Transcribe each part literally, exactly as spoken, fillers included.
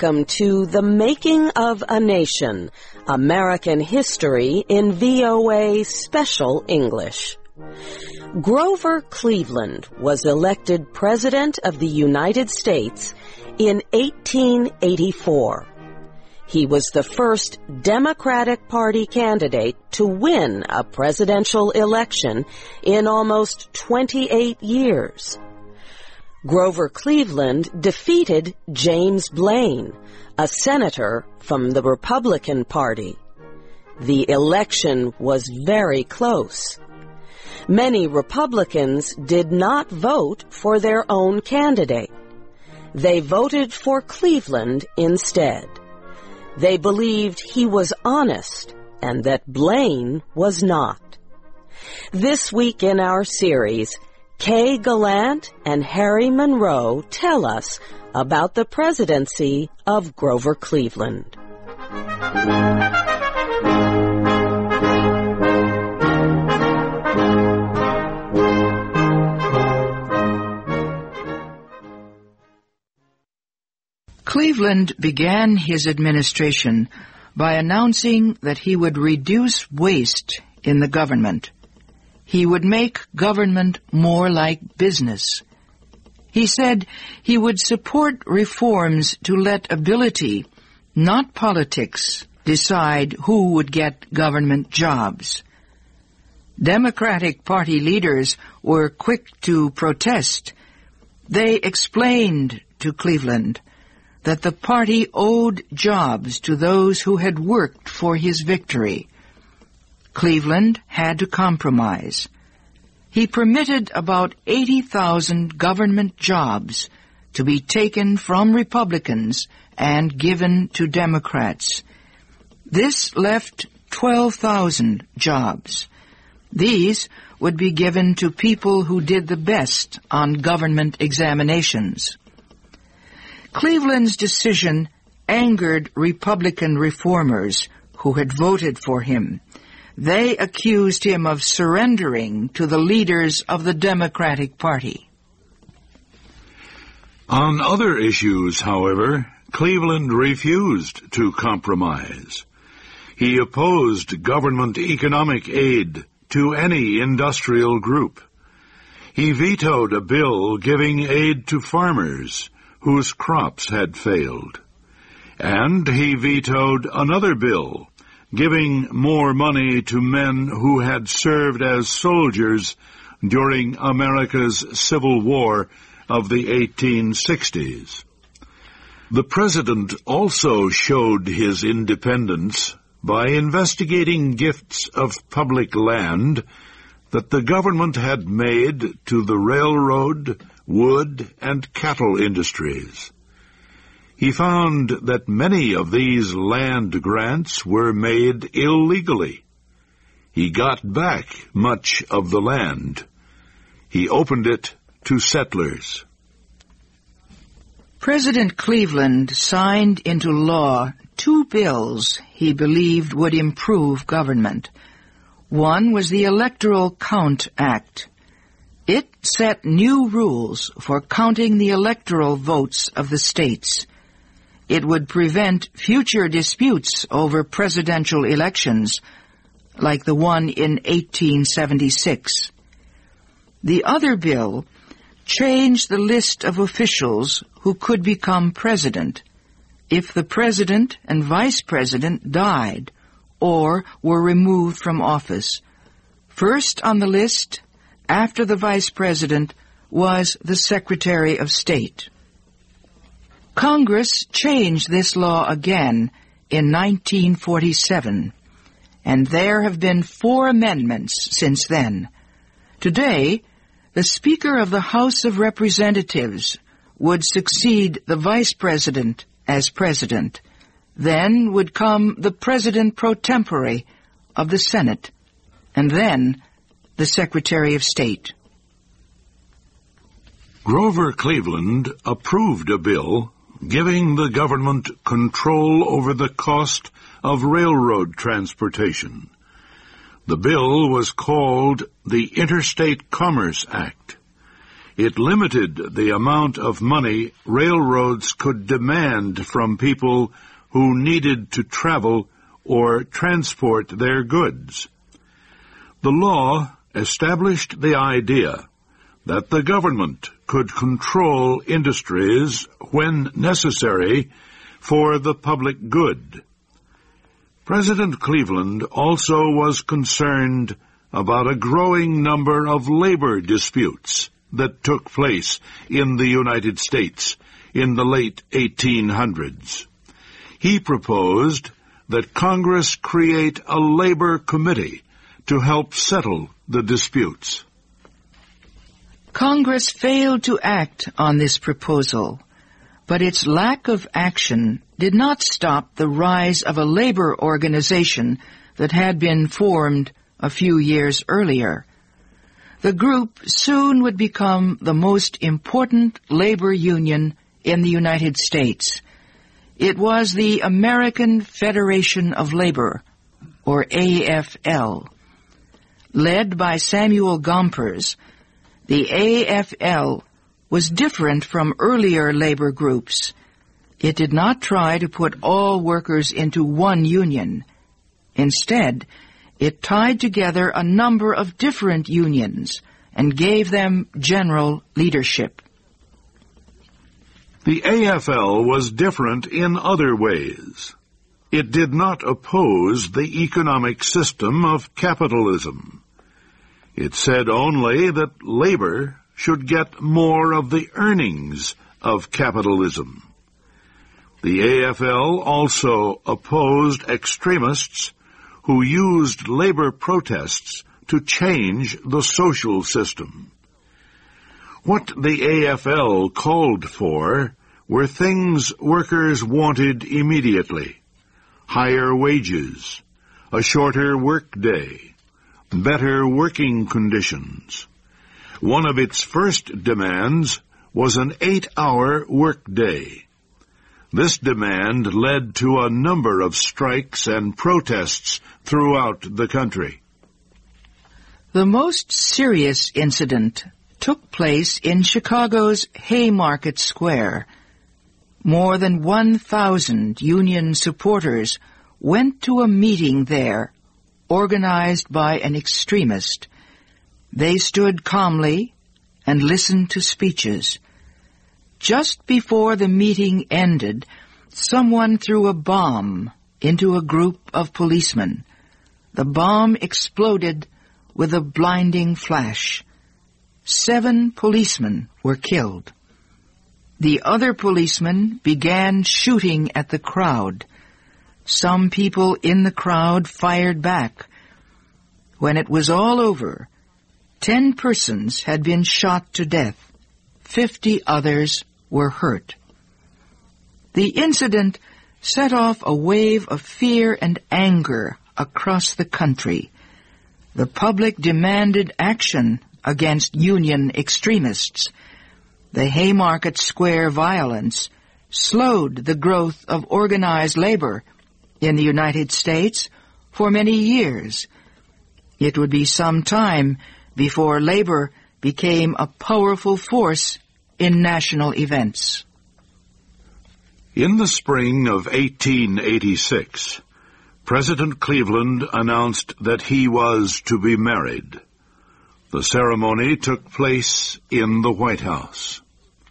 welcome to The Making of a Nation, American History in V O A Special English. Grover Cleveland was elected President of the United States in eighteen eighty-four. He was the first Democratic Party candidate to win a presidential election in almost twenty-eight years. Grover Cleveland defeated James Blaine, a senator from the Republican Party. The election was very close. Many Republicans did not vote for their own candidate. They voted for Cleveland instead. They believed he was honest and that Blaine was not. This week in our series, Kay Gallant and Harry Monroe tell us about the presidency of Grover Cleveland. Cleveland began his administration by announcing that he would reduce waste in the government. He would make government more like business. He said he would support reforms to let ability, not politics, decide who would get government jobs. Democratic Party leaders were quick to protest. They explained to Cleveland that the party owed jobs to those who had worked for his victory. Cleveland had to compromise. He permitted about eighty thousand government jobs to be taken from Republicans and given to Democrats. This left twelve thousand jobs. These would be given to people who did the best on government examinations. Cleveland's decision angered Republican reformers who had voted for him. They accused him of surrendering to the leaders of the Democratic Party. On other issues, however, Cleveland refused to compromise. He opposed government economic aid to any industrial group. He vetoed a bill giving aid to farmers whose crops had failed. And he vetoed another bill giving more money to men who had served as soldiers during America's Civil War of the eighteen sixties. The president also showed his independence by investigating gifts of public land that the government had made to the railroad, wood, and cattle industries. He found that many of these land grants were made illegally. He got back much of the land. He opened it to settlers. President Cleveland signed into law two bills he believed would improve government. One was the Electoral Count Act. It set new rules for counting the electoral votes of the states. It would prevent future disputes over presidential elections, like the one in eighteen seventy-six. The other bill changed the list of officials who could become president if the president and vice president died or were removed from office. First on the list, after the vice president, was the Secretary of State. Congress changed this law again in nineteen forty-seven, and there have been four amendments since then. Today, the Speaker of the House of Representatives would succeed the Vice President as President. Then would come the President pro tempore of the Senate, and then the Secretary of State. Grover Cleveland approved a bill giving the government control over the cost of railroad transportation. The bill was called the Interstate Commerce Act. It limited the amount of money railroads could demand from people who needed to travel or transport their goods. The law established the idea that the government could control industries when necessary for the public good. President Cleveland also was concerned about a growing number of labor disputes that took place in the United States in the late eighteen hundreds. He proposed that Congress create a labor committee to help settle the disputes. Congress failed to act on this proposal, but its lack of action did not stop the rise of a labor organization that had been formed a few years earlier. The group soon would become the most important labor union in the United States. It was the American Federation of Labor, or A F L. Led by Samuel Gompers, the A F L was different from earlier labor groups. It did not try to put all workers into one union. Instead, it tied together a number of different unions and gave them general leadership. The A F L was different in other ways. It did not oppose the economic system of capitalism. It said only that labor should get more of the earnings of capitalism. The A F L also opposed extremists who used labor protests to change the social system. What the A F L called for were things workers wanted immediately: higher wages, a shorter workday, better working conditions. One of its first demands was an eight-hour workday. This demand led to a number of strikes and protests throughout the country. The most serious incident took place in Chicago's Haymarket Square. More than one thousand Union supporters went to a meeting there, organized by an extremist. They stood calmly and listened to speeches. Just before the meeting ended, someone threw a bomb into a group of policemen. The bomb exploded with a blinding flash. Seven policemen were killed. The other policemen began shooting at the crowd. Some people in the crowd fired back. When it was all over, ten persons had been shot to death. Fifty others were hurt. The incident set off a wave of fear and anger across the country. The public demanded action against Union extremists. The Haymarket Square violence slowed the growth of organized labor in the United States for many years. It would be some time before labor became a powerful force in national events. In the spring of eighteen eighty-six, President Cleveland announced that he was to be married. The ceremony took place in the White House.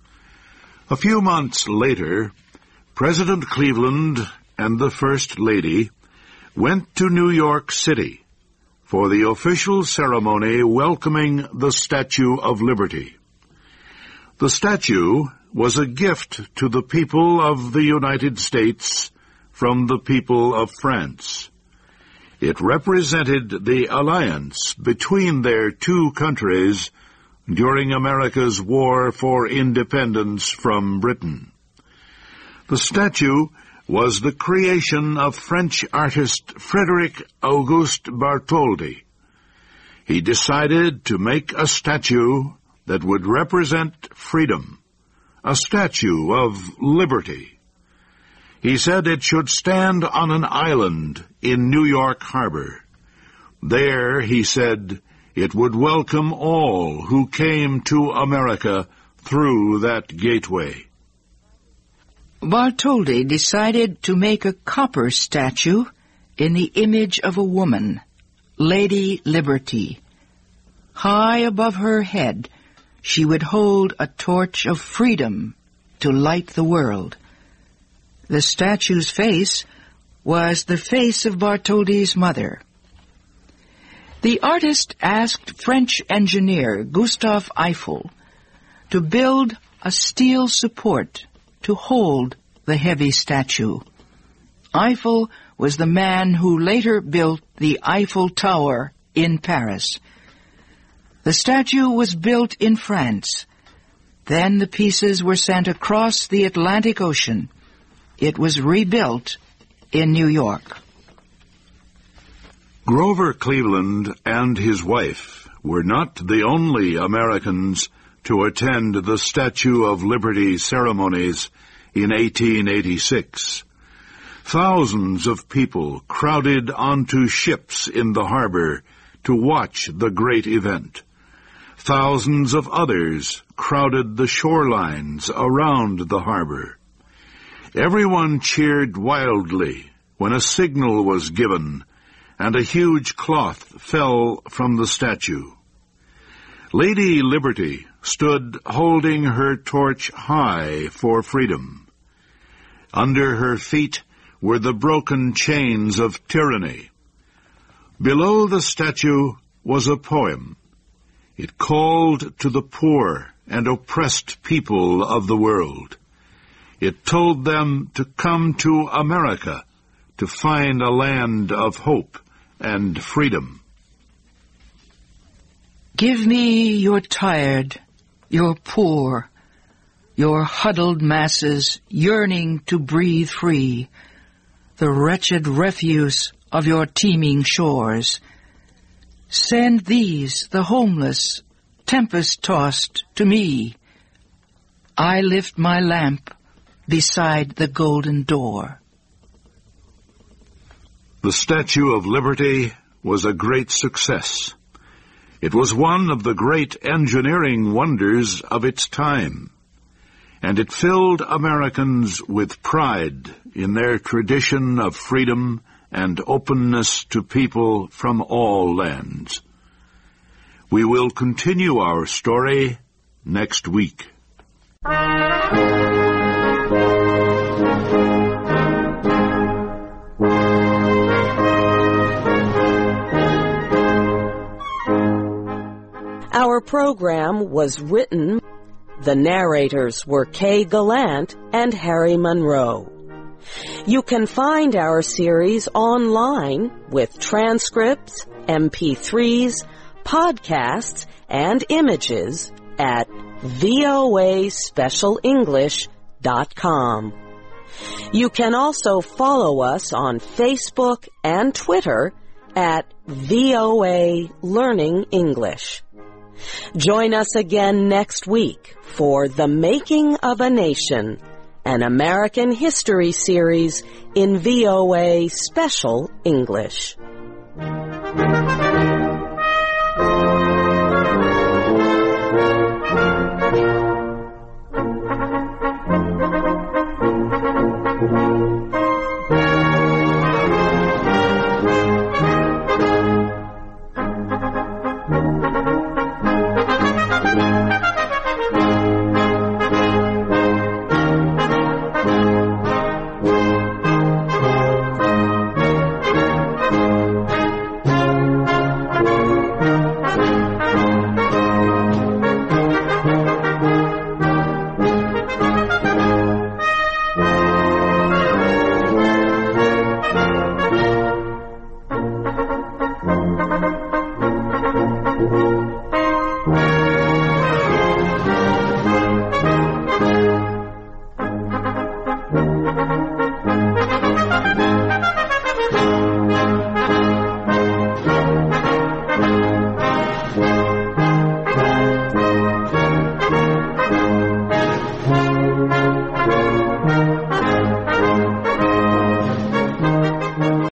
A few months later, President Cleveland and the First Lady went to New York City for the official ceremony welcoming the Statue of Liberty. The statue was a gift to the people of the United States from the people of France. It represented the alliance between their two countries during America's war for independence from Britain. The statue was the creation of French artist Frédéric Auguste Bartholdi. He decided to make a statue that would represent freedom, a statue of liberty. He said it should stand on an island in New York Harbor. There, he said, It would welcome all who came to America through that gateway. Bartholdi decided to make a copper statue in the image of a woman, Lady Liberty. High above her head, she would hold a torch of freedom to light the world. The statue's face was the face of Bartholdi's mother. The artist asked French engineer Gustave Eiffel to build a steel support to hold the heavy statue. Eiffel was the man who later built the Eiffel Tower in Paris. The statue was built in France. Then the pieces were sent across the Atlantic Ocean. It was rebuilt in New York. Grover Cleveland and his wife were not the only Americans to attend the Statue of Liberty ceremonies in eighteen eighty-six. Thousands of people crowded onto ships in the harbor to watch the great event. Thousands of others crowded the shorelines around the harbor. Everyone cheered wildly when a signal was given and a huge cloth fell from the statue. Lady Liberty stood holding her torch high for freedom. Under her feet were the broken chains of tyranny. Below the statue was a poem. It called to the poor and oppressed people of the world. It told them to come to America to find a land of hope and freedom. Give me your tired, your poor, your huddled masses yearning to breathe free, the wretched refuse of your teeming shores. Send these, the homeless, tempest-tossed, to me. I lift my lamp beside the golden door. The Statue of Liberty was a great success. It was one of the great engineering wonders of its time, and it filled Americans with pride in their tradition of freedom and openness to people from all lands. We will continue our story next week. Our program was written. The narrators were Kay Gallant and Harry Monroe. You can find our series online with transcripts, M P threes, podcasts, and images at V O A special english dot com. You can also follow us on Facebook and Twitter at V O A Learning English. Join us again next week for The Making of a Nation, an American history series in V O A Special English.